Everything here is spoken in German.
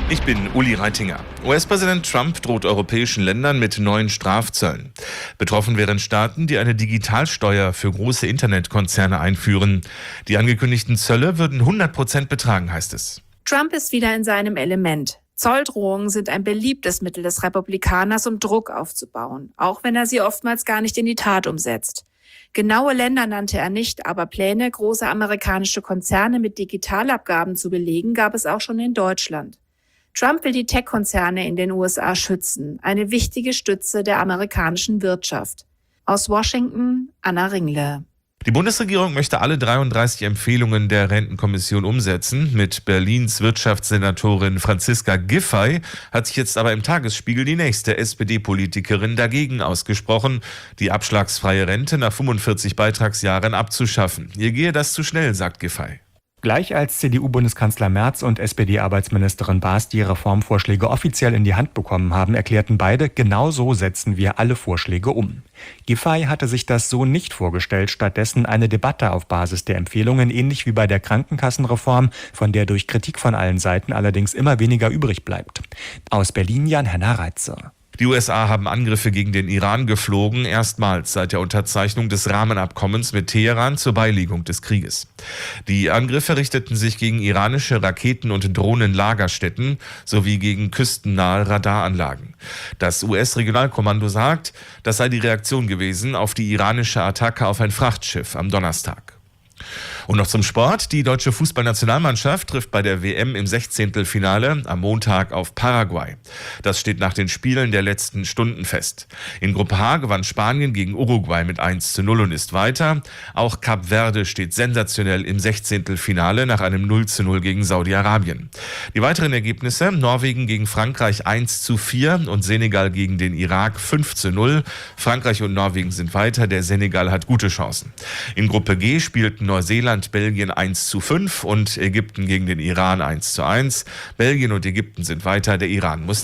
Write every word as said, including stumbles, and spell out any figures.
Ich bin Uli Reitinger. U S-Präsident Trump droht europäischen Ländern mit neuen Strafzöllen. Betroffen wären Staaten, die eine Digitalsteuer für große Internetkonzerne einführen. Die angekündigten Zölle würden hundert Prozent betragen, heißt es. Trump ist wieder in seinem Element. Zolldrohungen sind ein beliebtes Mittel des Republikaners, um Druck aufzubauen, auch wenn er sie oftmals gar nicht in die Tat umsetzt. Genaue Länder nannte er nicht, aber Pläne, große amerikanische Konzerne mit Digitalabgaben zu belegen, gab es auch schon in Deutschland. Trump will die Tech-Konzerne in den U S A schützen, eine wichtige Stütze der amerikanischen Wirtschaft. Aus Washington, Anna Ringle. Die Bundesregierung möchte alle dreiunddreißig Empfehlungen der Rentenkommission umsetzen. Mit Berlins Wirtschaftssenatorin Franziska Giffey hat sich jetzt aber im Tagesspiegel die nächste S P D-Politikerin dagegen ausgesprochen, die abschlagsfreie Rente nach fünfundvierzig Beitragsjahren abzuschaffen. Ihr gehe das zu schnell, sagt Giffey. Gleich als C D U-Bundeskanzler Merz und S P D-Arbeitsministerin Baas die Reformvorschläge offiziell in die Hand bekommen haben, erklärten beide, genau so setzen wir alle Vorschläge um. Giffey hatte sich das so nicht vorgestellt, stattdessen eine Debatte auf Basis der Empfehlungen, ähnlich wie bei der Krankenkassenreform, von der durch Kritik von allen Seiten allerdings immer weniger übrig bleibt. Aus Berlin Jan-Henner Reitzer. Die U S A haben Angriffe gegen den Iran geflogen, erstmals seit der Unterzeichnung des Rahmenabkommens mit Teheran zur Beilegung des Krieges. Die Angriffe richteten sich gegen iranische Raketen- und Drohnenlagerstätten sowie gegen küstennahe Radaranlagen. Das U S-Regionalkommando sagt, das sei die Reaktion gewesen auf die iranische Attacke auf ein Frachtschiff am Donnerstag. Und noch zum Sport. Die deutsche Fußballnationalmannschaft trifft bei der W M im Sechzehntelfinale am Montag auf Paraguay. Das steht nach den Spielen der letzten Stunden fest. In Gruppe H gewann Spanien gegen Uruguay mit eins zu null und ist weiter. Auch Kap Verde steht sensationell im Sechzehntelfinale nach einem null zu null gegen Saudi-Arabien. Die weiteren Ergebnisse: Norwegen gegen Frankreich eins zu vier und Senegal gegen den Irak fünf zu null. Frankreich und Norwegen sind weiter, der Senegal hat gute Chancen. In Gruppe G spielten Neuseeland Belgien eins zu fünf und Ägypten gegen den Iran eins zu eins. Belgien und Ägypten sind weiter, der Iran muss